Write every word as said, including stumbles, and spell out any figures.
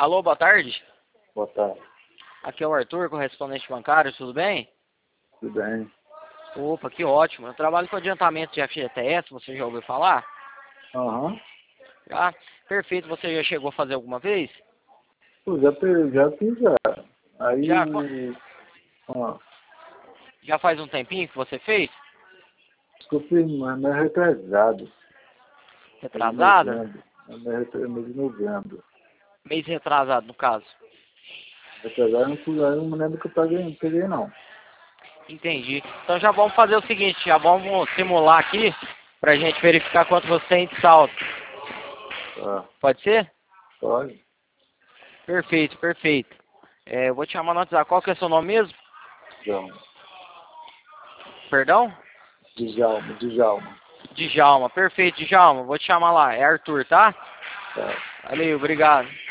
Alô, boa tarde. Boa tarde. Aqui é o Arthur, correspondente bancário, tudo bem? Tudo bem? Opa, que ótimo. Eu trabalho com adiantamento de F G T S, você já ouviu falar? Aham. Já? Perfeito, você já chegou a fazer alguma vez? Pô, já, fiz- já fiz já. Aí, Já? ó, Já faz um tempinho que você fez? acho que eu fiz mais mais retrasado. Retrasada? Novembro. É mais retra- mês de novembro. Mês retrasado, no caso. Retrasado eu não fui, aí eu não lembro que eu paguei, não peguei não. Entendi. Então já vamos fazer o seguinte, já vamos simular aqui pra gente verificar quanto você tem de saldo. Tá. Pode ser? Pode? Perfeito, perfeito. É, eu vou te chamar no WhatsApp. Qual que é o seu nome mesmo? Djalma. Perdão? Djalma, Djalma. Djalma. Perfeito, Djalma. Vou te chamar lá. É Arthur, tá? Tá. Valeu, obrigado.